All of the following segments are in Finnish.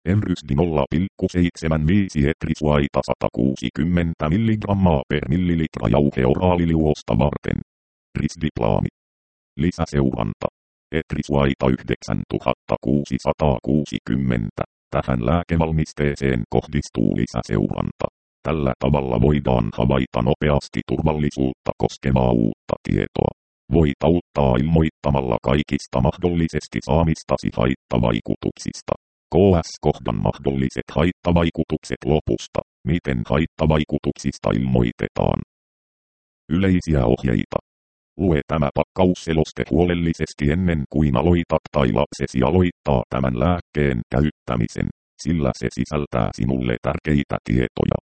Emrysdi 0,75 etrisuaita 160 mg per millilitra jauhe oraaliliuosta varten. Risdiplaami. Lisäseuranta. Etrisuaita 9660. Tähän lääkevalmisteeseen kohdistuu lisäseuranta. Tällä tavalla voidaan havaita nopeasti turvallisuutta koskevaa uutta tietoa. Voit auttaa ilmoittamalla kaikista mahdollisesti saamistasi haittavaikutuksista. KS-kohdan mahdolliset haittavaikutukset lopusta. Miten haittavaikutuksista ilmoitetaan? Yleisiä ohjeita. Lue tämä pakkausseloste huolellisesti ennen kuin aloitat tai lapsesi aloittaa tämän lääkkeen käyttämisen, sillä se sisältää sinulle tärkeitä tietoja.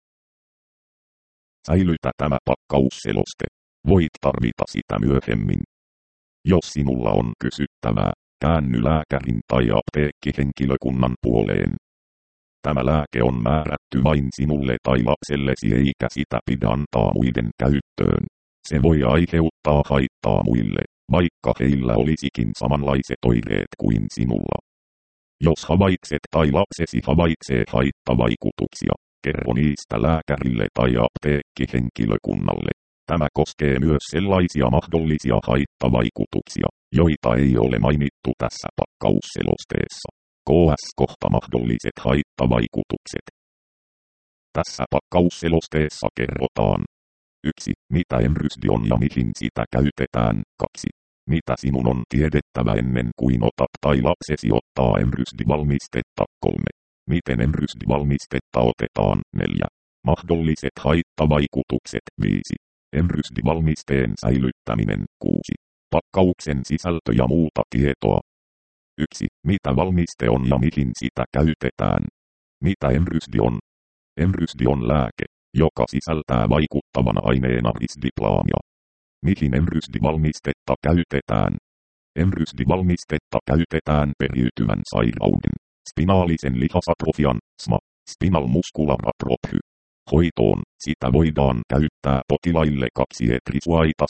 Säilytä tämä pakkausseloste. Voit tarvita sitä myöhemmin. Jos sinulla on kysyttävää, käänny lääkärin tai apteekkihenkilökunnan puoleen. Tämä lääke on määrätty vain sinulle tai lapsellesi eikä sitä pidä antaa muiden käyttöön. Se voi aiheuttaa haittaa muille, vaikka heillä olisikin samanlaiset oireet kuin sinulla. Jos havaitset tai lapsesi havaitsee haittavaikutuksia, kerro niistä lääkärille tai apteekkihenkilökunnalle. Tämä koskee myös sellaisia mahdollisia haittavaikutuksia, joita ei ole mainittu tässä pakkausselosteessa. KS-kohta mahdolliset haittavaikutukset. Tässä pakkausselosteessa kerrotaan 1. Mitä Emrysdi on ja mihin sitä käytetään. 2. Mitä sinun on tiedettävä ennen kuin otat tai lapsesi ottaa Emrysdi-valmistetta. 3. Miten Emrysdi-valmistetta otetaan. 4. Mahdolliset haittavaikutukset. 5. Emrysdi-valmisteen säilyttäminen. 6. Pakkauksen sisältö ja muuta tietoa. 1. Mitä valmiste on ja mihin sitä käytetään. Mitä Emrysdi on? Emrysdi on lääke, joka sisältää vaikuttavana aineena risdiplaamia. Mihin Emrysdi-valmistetta käytetään? Emrysdi-valmistetta käytetään periytyvän sairauden, spinaalisen lihasatrofian, SMA, spinal muscular atrophy, hoitoon. Sitä voidaan käyttää potilaille 2 etrisuaita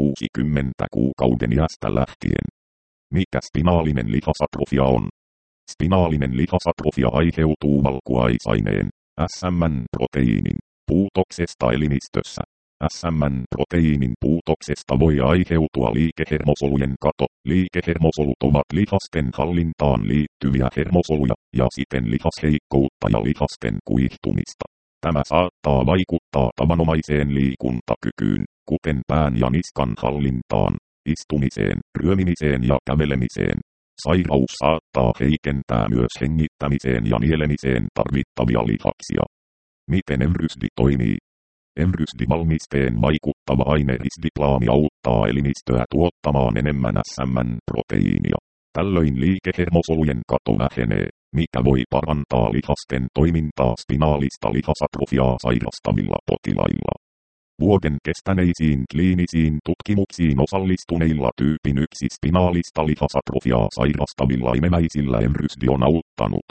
160 kuukauden iästä lähtien. Mikä spinaalinen lihasatrofia on? Spinaalinen lihasatrofia aiheutuu valkuaisaineen, SMN-proteiinin, puutoksesta elimistössä. SMN-proteiinin puutoksesta voi aiheutua liikehermosolujen kato. Liikehermosolut ovat lihasten hallintaan liittyviä hermosoluja, ja siten lihasheikkoutta ja lihasten kuihtumista. Tämä saattaa vaikuttaa tavanomaiseen liikuntakykyyn, kuten pään ja niskan hallintaan, istumiseen, ryömimiseen ja kävelemiseen. Sairaus saattaa heikentää myös hengittämiseen ja nielemiseen tarvittavia lihaksia. Miten Emrysdi toimii? Emrysdi-valmisteen vaikuttava aine risdiplaami auttaa elimistöä tuottamaan enemmän SMN-proteiinia. Tällöin liikehermosolujen kato vähenee, mikä voi parantaa lihasten toimintaa spinaalista lihasatrofiaa sairastavilla potilailla. Vuoden kestäneisiin kliinisiin tutkimuksiin osallistuneilla tyypin 1 spinaalista lihasatrofiaa sairastavilla imemäisillä Emrysdi on auttanut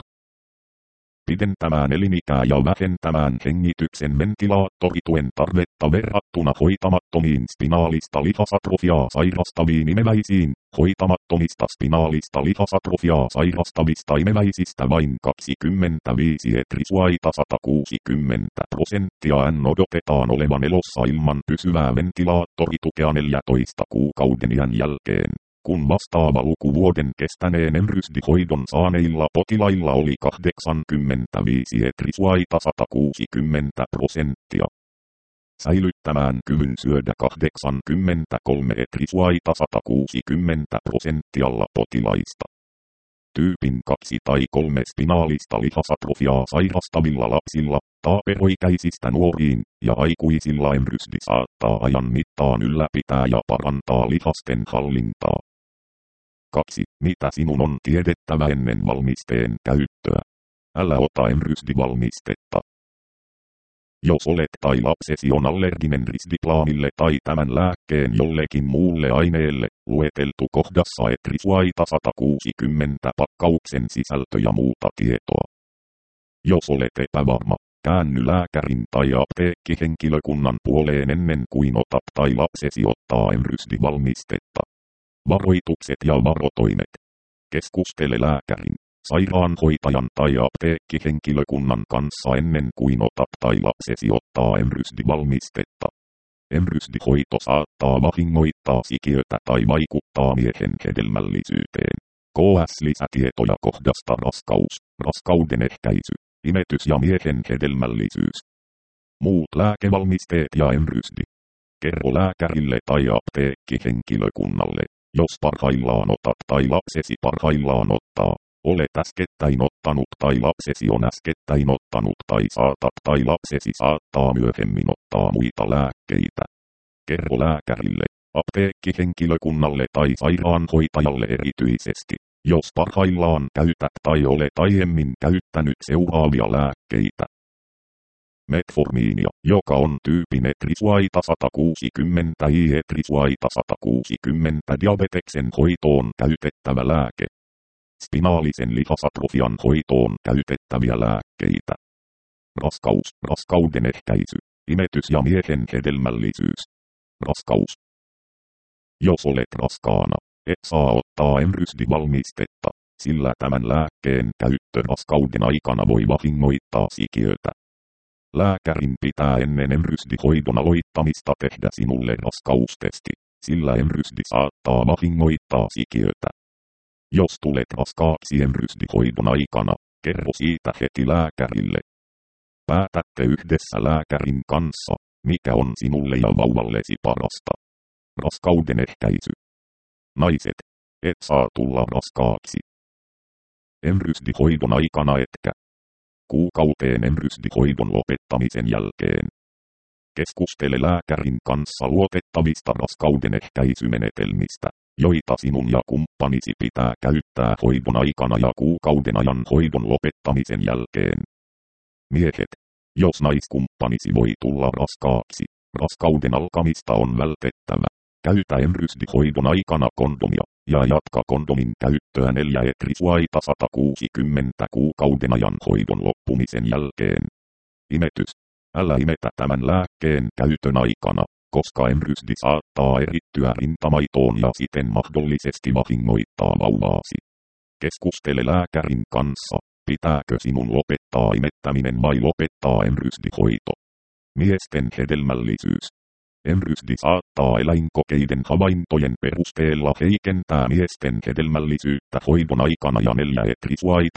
pidentämään elinikää ja vähentämään hengityksen ventilaattorituen tarvetta verrattuna hoitamattomiin spinaalista lihasatrofiaa sairastaviin imemäisiin. Hoitamattomista spinaalista lihasatrofiaa sairastavista imemäisistä vain 25 etrisuaita 160% N odotetaan olevan elossa ilman pysyvää ventilaattoritukea 14 kuukauden iän jälkeen, kun vastaava luku vuoden kestäneen Emrysdi-hoidon saaneilla potilailla oli 85 etrisuaita 160%. Säilyttämään kyvyn syödä 83 etrisuaita 160% potilaista. Tyypin 2 tai 3 spinaalista lihasatrofiaa sairastavilla lapsilla, taaperoikäisistä nuoriin ja aikuisilla Emrysdi saattaa ajan mittaan ylläpitää ja parantaa lihasten hallintaa. 2. Mitä sinun on tiedettävä ennen valmisteen käyttöä? Älä ota Emrysdi-valmistetta. Jos olet tai lapsesi on allerginen risdiplaamille tai tämän lääkkeen jollekin muulle aineelle, lueteltu kohdassa etrisuaita 160 pakkauksen sisältö ja muuta tietoa. Jos olet epävarma, käänny lääkärin tai apteekkihenkilökunnan puoleen ennen kuin otat tai lapsesi ottaa Emrysdi-valmistetta. Varoitukset ja varotoimet. Keskustele lääkärin, sairaanhoitajan tai apteekkihenkilökunnan kanssa ennen kuin otat tai lapsesi ottaa emrysdivalmistetta. Emrysdihoito saattaa vahingoittaa sikiötä tai vaikuttaa miehen hedelmällisyyteen. KS-lisätietoja kohdasta raskaus, raskauden ehkäisy, imetys ja miehen hedelmällisyys. Muut lääkevalmisteet ja emrysdi. Kerro lääkärille tai apteekkihenkilökunnalle, jos parhaillaan otat tai lapsesi parhaillaan ottaa. Olet äskettäin ottanut tai lapsesi on äskettäin ottanut tai saatat tai lapsesi saattaa myöhemmin ottaa muita lääkkeitä. Kerro lääkärille, apteekkihenkilökunnalle tai sairaanhoitajalle erityisesti, jos parhaillaan käytät tai olet aiemmin käyttänyt seuraavia lääkkeitä. Metformiinia, joka on tyypin etrisuaita 160 I etrisuaita 160 diabeteksen hoitoon käytettävä lääke. Spinaalisen lihasatrofian hoitoon käytettäviä lääkkeitä. Raskaus, raskauden ehkäisy, imetys ja miehen hedelmällisyys. Raskaus. Jos olet raskaana, et saa ottaa emrysdivalmistetta, sillä tämän lääkkeen käyttö raskauden aikana voi vahingoittaa sikiötä. Lääkärin pitää ennen emrysdihoidon aloittamista tehdä sinulle raskaustesti, sillä emrysdi saattaa vahingoittaa sikiötä. Jos tulet raskaaksi emrysdihoidon aikana, kerro siitä heti lääkärille. Päätätte yhdessä lääkärin kanssa, mikä on sinulle ja vauvallesi parasta. Raskauden ehkäisy. Naiset, et saa tulla raskaaksi emrysdihoidon aikana etkä kuukauteen emrysdihoidon lopettamisen jälkeen. Keskustele lääkärin kanssa luotettavista raskauden ehkäisymenetelmistä, joita sinun ja kumppanisi pitää käyttää hoidon aikana ja kuukauden ajan hoidon lopettamisen jälkeen. Miehet, jos naiskumppanisi voi tulla raskaaksi, raskauden alkamista on vältettävä. Käytä emrysdihoidon aikana kondomia, ja jatka kondomin käyttöä 4 etrisuaita 160 kuukauden ajan hoidon loppumisen jälkeen. Imetys. Älä imetä tämän lääkkeen käytön aikana, koska emrysdi saattaa erittyä rintamaitoon ja siten mahdollisesti vahingoittaa vauvaasi. Keskustele lääkärin kanssa, pitääkö sinun lopettaa imettäminen vai lopettaa emrysdihoito. Miesten hedelmällisyys. Emrysdi saattaa eläinkokeiden havaintojen perusteella heikentää miesten hedelmällisyyttä hoidon aikana ja 4 etrisuaita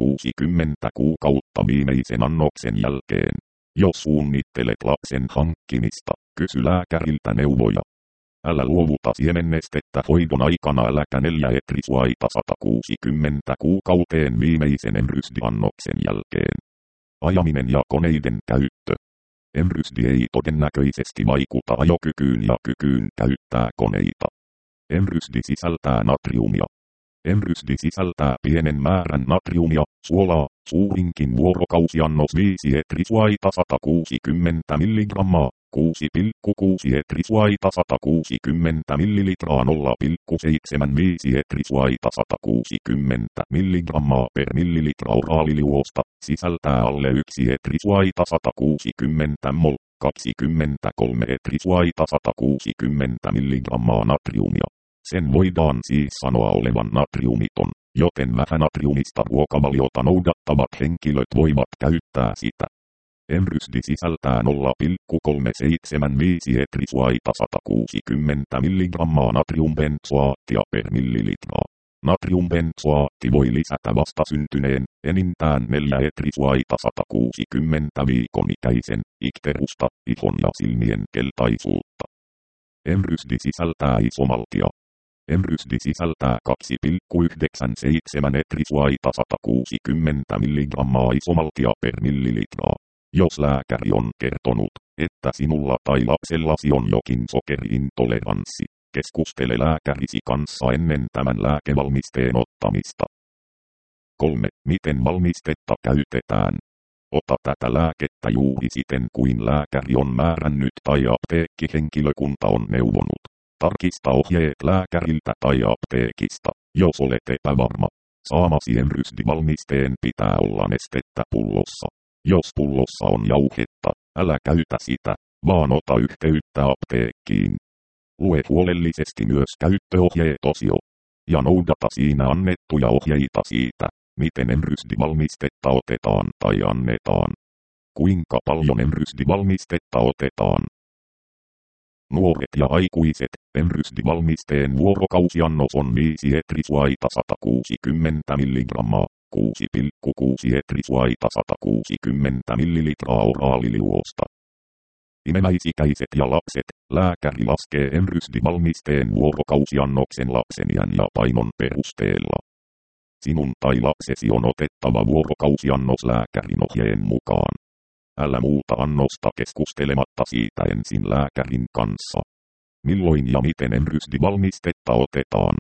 160 kuukautta viimeisen annoksen jälkeen. Jos suunnittelet lapsen hankkimista, kysy lääkäriltä neuvoja. Älä luovuta siemennestettä hoidon aikana äläkä 4 etrisuaita 160 kuukauteen viimeisen emrysdiannoksen jälkeen. Ajaminen ja koneiden käyttö. Emrysdi ei todennäköisesti vaikuta ajokykyyn ja kykyyn käyttää koneita. Emrysdi sisältää natriumia. Emrysdi sisältää pienen määrän natriumia, suolaa, suurinkin vuorokausiannos 5 etrisuaita 160 mg, 6,6 etrisuaita 160 ml 0,75 etrisuaita 160 mg per millilitra oraaliliuosta, sisältää alle 1 etrisuaita 160 mol, 23 etrisuaita 160 mg natriumia. Sen voidaan siis sanoa olevan natriumiton, joten vähänatriumista ruokavaliota noudattavat henkilöt voivat käyttää sitä. Emrysdi sisältää 0,375 etrisuaita 160 mg natriumbenzoaattia per millilitra. Natriumbenzoaatti voi lisätä vastasyntyneen, enintään 4 etrisuaita 160 viikon ikäisen, ikterusta, ihon ja silmien keltaisuutta. Emrysdi sisältää isomaltia. Emrysdi sisältää 2,97 etrisuaita 160 mg isomaltia per millilitraa. Jos lääkäri on kertonut, että sinulla tai lapsellasi on jokin sokeriintoleranssi, keskustele lääkärisi kanssa ennen tämän lääkevalmisteen ottamista. 3. Miten valmistetta käytetään? Ota tätä lääkettä juuri siten kuin lääkäri on määrännyt tai apteekkihenkilökunta on neuvonut. Tarkista ohjeet lääkäriltä tai apteekista, jos olet epävarma. Saamasi emrysdivalmisteen pitää olla nestettä pullossa. Jos pullossa on jauhetta, älä käytä sitä, vaan ota yhteyttä apteekkiin. Lue huolellisesti myös käyttöohjeet-osio ja noudata siinä annettuja ohjeita siitä, Miten enrysdivalmistetta otetaan tai annetaan? Kuinka paljon enrysdivalmistetta otetaan? Nuoret ja aikuiset, enrysdivalmisteen vuorokausiannos on 5 etrisuaita 160 mg, 6,6 etrisuaita 160 ml oraaliliuosta. Imemäisikäiset ja lapset, lääkäri laskee enrysdivalmisteen vuorokausiannoksen lapsen iän ja painon perusteella. Sinun tai lapsesi on otettava vuorokausiannos lääkärin ohjeen mukaan. Älä muuta annosta keskustelematta siitä ensin lääkärin kanssa. Milloin ja miten enrysdivalmistetta otetaan?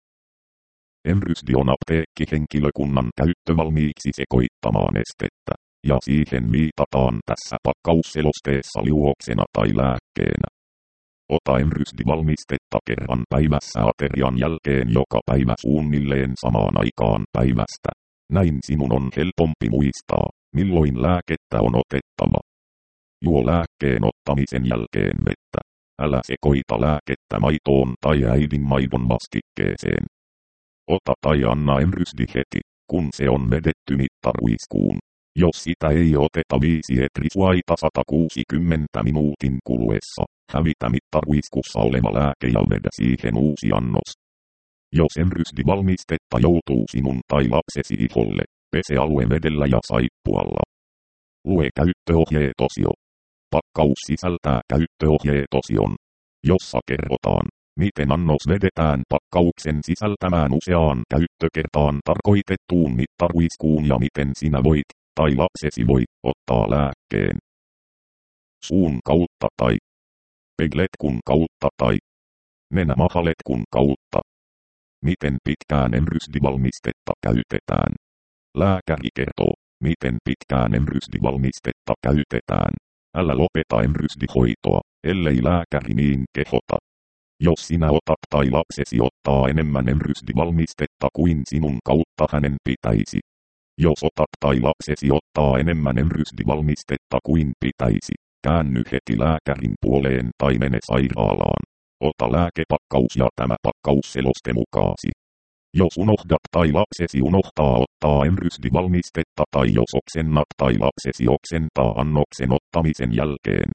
Enrysdi on apteekkihenkilökunnan käyttövalmiiksi sekoittamaa nestettä, ja siihen viitataan tässä pakkausselosteessa liuoksena tai lääkkeenä. Ota enrysdivalmistetta kerran päivässä aterian jälkeen joka päivä suunnilleen samaan aikaan päivästä. Näin sinun on helpompi muistaa, milloin lääkettä on otettava. Juo lääkkeen ottamisen jälkeen vettä. Älä sekoita lääkettä maitoon tai äidin maidon vastikkeeseen. Ota tai anna enrysdi heti, kun se on vedetty mittaruiskuun. Jos sitä ei oteta 5 etrisuaita 160 minuutin kuluessa, hävitä mittaruiskussa oleva lääke ja vedä siihen uusi annos. Jos enrysdivalmistetta joutuu sinun tai lapsesi iholle, pese alue vedellä ja saippualla. Lue käyttöohjeet-osio. Pakkaus sisältää käyttöohjeet-osion, jossa kerrotaan, miten annos vedetään pakkauksen sisältämään useaan käyttökertaan tarkoitettuun mittaruiskuun ja miten sinä voit, tai lapsesi voi, ottaa lääkkeen. Suun kautta tai pegletkun kautta tai nenämahaletkun kautta. Miten pitkään enrysdivalmistetta käytetään? Lääkäri kertoo, miten pitkään enrysdivalmistetta käytetään. Älä lopeta enrysdihoitoa, ellei lääkäri niin kehota. Jos sinä otat tai lapsesi ottaa enemmän enrysdivalmistetta kuin sinun kautta hänen pitäisi. Jos otat tai lapsesi ottaa enemmän enrysdivalmistetta kuin pitäisi, käänny heti lääkärin puoleen tai mene sairaalaan. Ota lääkepakkaus ja tämä pakkausseloste mukaasi. Jos unohdat tai lapsesi unohtaa ottaa enrysdivalmistetta tai jos oksennat tai lapsesi oksentaa annoksen ottamisen jälkeen.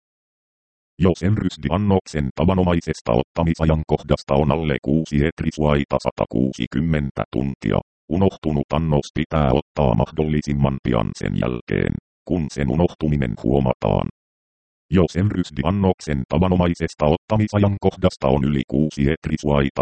Jos enrysdiannoksen tavanomaisesta ottamisajankohdasta on alle 6 etrisuaita 160 tuntia, unohtunut annos pitää ottaa mahdollisimman pian sen jälkeen, kun sen unohtuminen huomataan. Jos enrysdiannoksen tavanomaisesta ottamisajankohdasta on yli 6 etrisuaita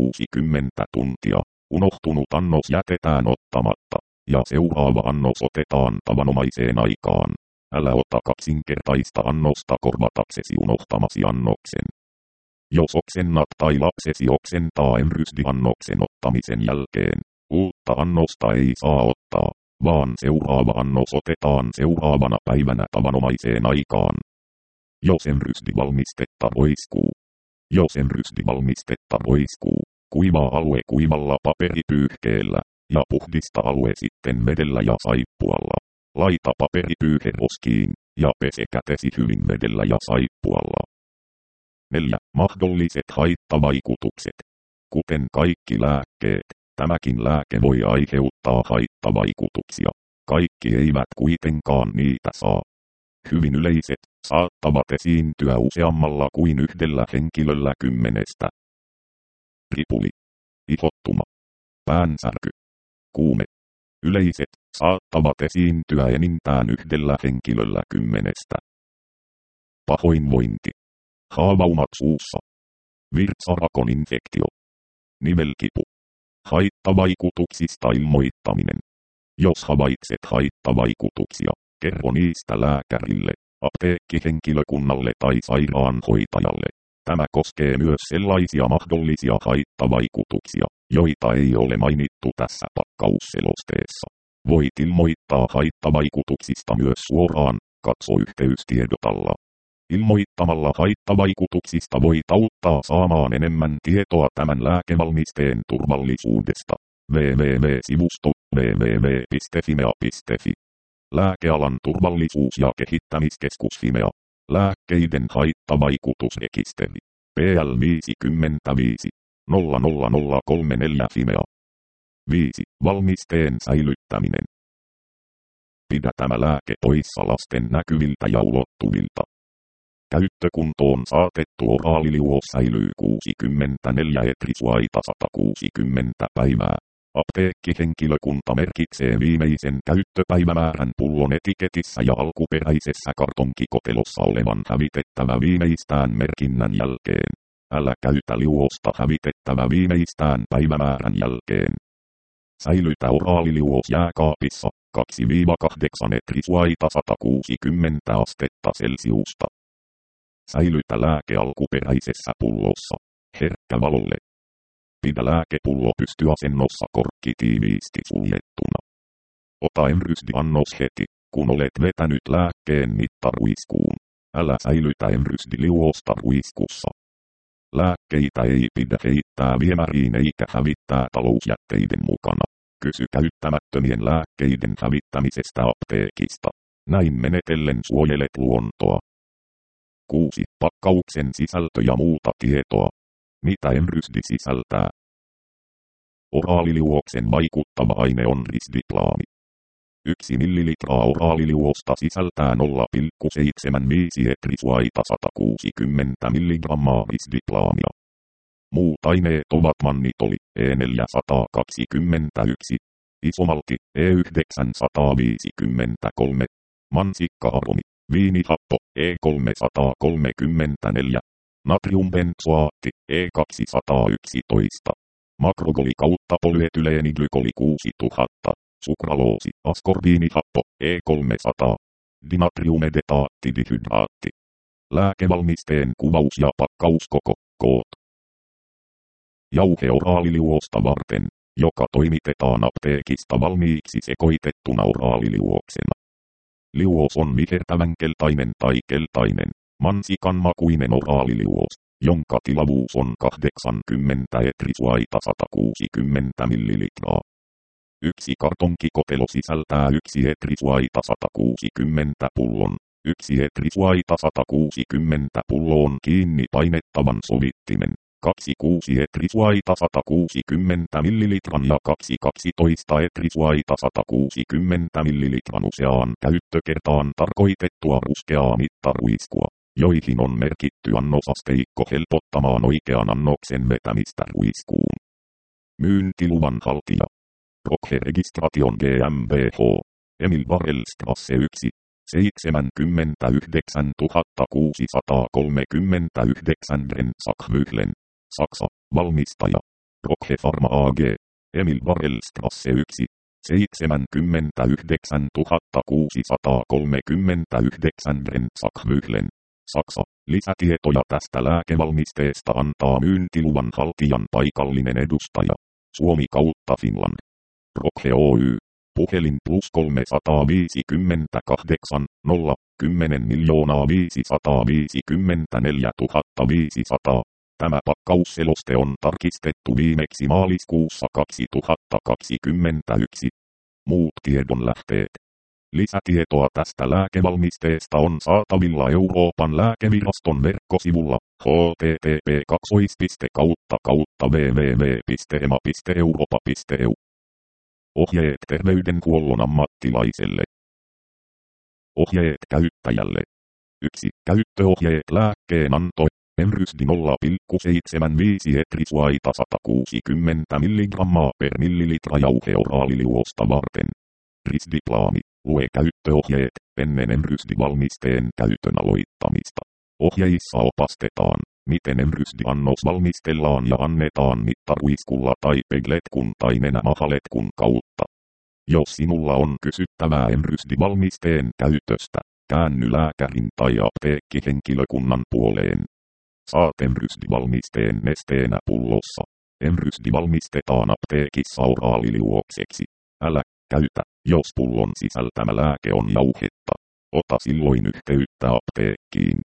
160 tuntia, unohtunut annos jätetään ottamatta, ja seuraava annos otetaan tavanomaiseen aikaan. Älä ota kaksinkertaista annosta korvataksesi unohtamasi annoksen. Jos oksennat tai lapsesi oksentaa enrysdiannoksen ottamisen jälkeen, uutta annosta ei saa ottaa, vaan seuraava annos otetaan seuraavana päivänä tavanomaiseen aikaan. Jos enrysdivalmistetta roiskuu. Jos enrysdivalmistetta roiskuu, kuivaa alue kuivalla paperipyyhkeellä, ja puhdista alue sitten vedellä ja saippualla. Laita paperipyyhe roskiin, ja pese kätesi hyvin vedellä ja saippualla. 4. Mahdolliset haittavaikutukset. Kuten kaikki lääkkeet, tämäkin lääke voi aiheuttaa haittavaikutuksia. Kaikki eivät kuitenkaan niitä saa. Hyvin yleiset, saattavat esiintyä useammalla kuin yhdellä henkilöllä 10. Ripuli. Ihottuma. Päänsärky. Kuume. Yleiset, saattavat esiintyä enintään yhdellä henkilöllä 10. Pahoinvointi. Haavaumat suussa. Virtsarakon infektio. Nivelkipu. Haittavaikutuksista ilmoittaminen. Jos havaitset haittavaikutuksia, kerro niistä lääkärille, apteekkihenkilökunnalle tai sairaanhoitajalle. Tämä koskee myös sellaisia mahdollisia haittavaikutuksia, joita ei ole mainittu tässä pakkausselosteessa. Voit ilmoittaa haittavaikutuksista myös suoraan, katso yhteystiedot alla. Ilmoittamalla haittavaikutuksista voit auttaa saamaan enemmän tietoa tämän lääkevalmisteen turvallisuudesta. www.sivusto www.fimea.fi. Lääkealan turvallisuus- ja kehittämiskeskus Fimea. Lääkkeiden haittavaikutusrekisteri. PL 55 00034 Fimea. 5. Valmisteen säilyttäminen. Pidä tämä lääke poissa lasten näkyviltä ja ulottuvilta. Käyttökuntoon saatettu oraaliliuos säilyy 64 etrisuaita 160 päivää. Apteekkihenkilökunta merkitsee viimeisen käyttöpäivämäärän pullon etiketissä ja alkuperäisessä kartonkikotelossa olevan hävitettävä viimeistään merkinnän jälkeen. Älä käytä liuosta hävitettävä viimeistään päivämäärän jälkeen. Säilytä oraaliliuos jääkaapissa 2-8 etrisuaita 160 astetta celsiusta. Säilytä lääke alkuperäisessä pullossa, herkkä valolle. Pidä lääkepullo pystyasennossa korkki tiiviisti suljettuna. Ota emrysdi-annos heti, kun olet vetänyt lääkkeen mittaruiskuun. Älä säilytä emrysdi-liuosta ruiskussa. Lääkkeitä ei pidä heittää viemäriin eikä hävittää talousjätteiden mukana. Kysy käyttämättömien lääkkeiden hävittämisestä apteekista. Näin menetellen suojelet luontoa. 6. Pakkauksen sisältö ja muuta tietoa. Mitä emrysdi sisältää? Oraaliliuoksen vaikuttava aine on risdiplaami. 1 millilitraa oraaliliuosta sisältää 0,75 etrisuaita 160 milligrammaa risdiplaamia. Muut aineet ovat mannitoli E421, isomalti E953, mansikka-aromi, viinihappo E334, natriumbenzoaatti E211, makrogoli kautta polyetyleeniglykoli 6000, sukraloosi askorbiinihappo E300, dinatriumedetaattidihydraatti. Lääkevalmisteen kuvaus ja pakkauskoko, koot. Jauhe oraaliliuosta varten, joka toimitetaan apteekista valmiiksi sekoitettuna oraaliliuoksena. Liuos on vihertävän keltainen tai keltainen, mansikan makuinen oraaliliuos, jonka tilavuus on 80 etrisuaita 160 millilitraa. 1 kartonkikotelo sisältää 1 etrisuaita 160 pullon. 1 etrisuaita 160 pulloon kiinni painettavan sovittimen. 2 6 etrisuaita 160 millilitran ja 2 12 etrisuaita 160 millilitran useaan käyttökertaan tarkoitettua ruskeaa mittaruiskua, joihin on merkitty annosasteikko helpottamaan oikean annoksen vetämistä ruiskuun. Myyntiluvan haltija. Roche Registration GmbH. Emil Varelstrasse 1. 79 639 Brenzach-Mühlen. Saksa, valmistaja. Roche Pharma AG. Emil Varelstrasse 1. 79 639 Brenzach-Mühlen. Saksa. Lisätietoja tästä lääkevalmisteesta antaa myyntiluvan haltijan paikallinen edustaja. Suomi kautta Finland. Roche Oy. Puhelin plus 358 0 10 554 500. Tämä pakkausseloste on tarkistettu viimeksi maaliskuussa 2021. Muut tiedonlähteet. Lisätietoa tästä lääkevalmisteesta on saatavilla Euroopan lääkeviraston verkkosivulla http://www.ema.europa.eu. Ohjeet terveydenhuollon ammattilaiselle. Ohjeet käyttäjälle. 1. Käyttöohjeet lääkkeen anto. Emrysdi 0,75 etrisuaita 160 milligrammaa per millilitra jauhe oraaliliuosta varten. Risdiplaami. Lue käyttöohjeet ennen emrysdi-valmisteen käytön aloittamista. Ohjeissa opastetaan, miten emrysdi-annos valmistellaan ja annetaan mittaruiskulla tai pegletkun tai nenämahaletkun kautta. Jos sinulla on kysyttävää emrysdi-valmisteen käytöstä, käänny lääkärin tai apteekkihenkilökunnan puoleen. Saat emrysdi-valmisteen nesteenä pullossa. Emrysdi valmistetaan apteekissa oraaliliuokseksi. Älä käytä, jos pullon sisältämä lääke on jauhetta. Ota silloin yhteyttä apteekkiin.